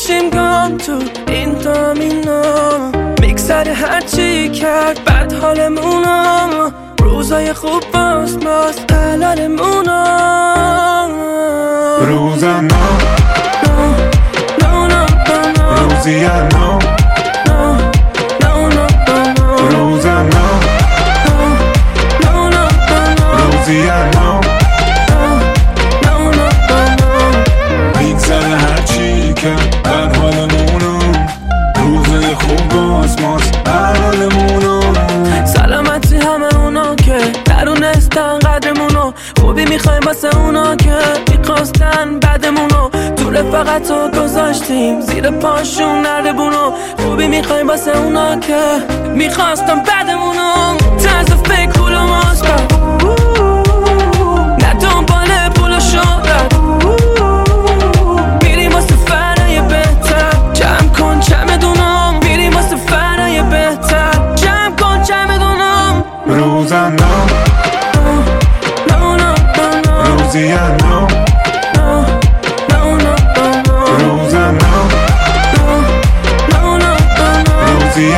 میشیم گم تو این دامینا، میگذره هرچی کرد بد حالمونا، روزای خوب باز حلالمونا. روزم روزی روزم روزی میگذره هرچی که بد حالمونو، روزای خوب باز حلالمونو. سلامتی همه اونا که درونستن قدرمونو، خوبی میخوایم واسه اونا که میخواستن بدمونو، تو رفاقت رو گذاشتیم زیر پاشون نردبونو، خوبی میخوایم واسه اونا که میخواستن بدمونو. طرز فکر پول و ماسبت، نه دنبال پول و شهرت، میریم واسه فرای بهتر، جمع کن چمدونم، میریم واسه فرای بهتر، جمع کن چمدونم. روزم روزی روزم روزی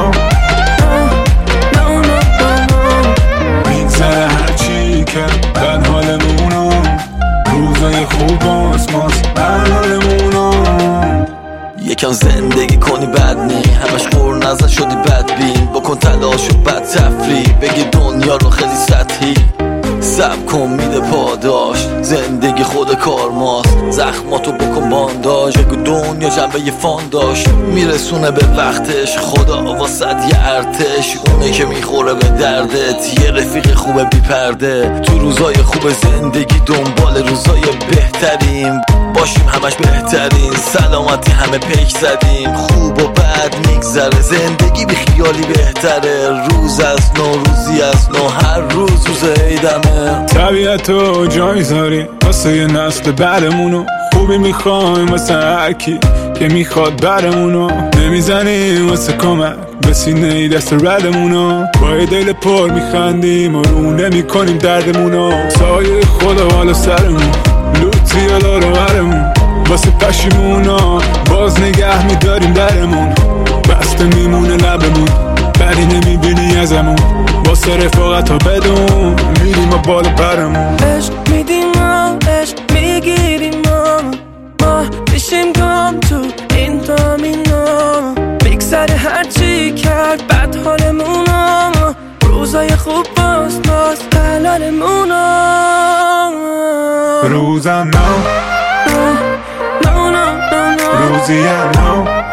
میگذره هرچی که بد حالمونو، روزای خوب باز حلالمونو. یکم زندگی کنی بد نی، همش خور نزن شدی بدبین، بکن تلاش و بد تفریح، بگی دنیا رو خیلی سطحی، سب کن میده پاداش، زندگی خود کار ماست، زخماتو بکن بانداش، بگو دنیا جنبه یه فانداش، میرسونه به وقتش، خدا واسد یه ارتش، اونه که میخوره به دردت، یه رفیق خوبه بی پرده، تو روزای خوب زندگی دنبال روزای بهتریم، باشیم همش بهترین، سلامتی همه پیک زدیم، خوب و بد میگذره، زندگی بی خیالی بهتره، روز از نو روزی از نو، هر روز عیدمه. طبیعتو جا میذاریم واسه یه نسل بعدمونو، خوبی میخوایم واسه هرکی که میخواد برمونو، نمیزنیم واسه کمک به سینه دست ردمونو، با یه دل پر میخندیم و رو نمیکنیم دردمونو، سایه خدا والا سرمون، لوتی الا رو برمون، واسه پشیمونا باز نگه میداریم درمون، بسته میمونه لبمون، بدی نمیبینی ازمون، واسه رفاقت ها بدون میریم و بالا برمون. عشق میدیم و عشق میگیریم ما میشیم گم تو این دامینا، میگذره هرچی کرد بد حالمونا، روزای خوب باز حلالمونا. روزم روزی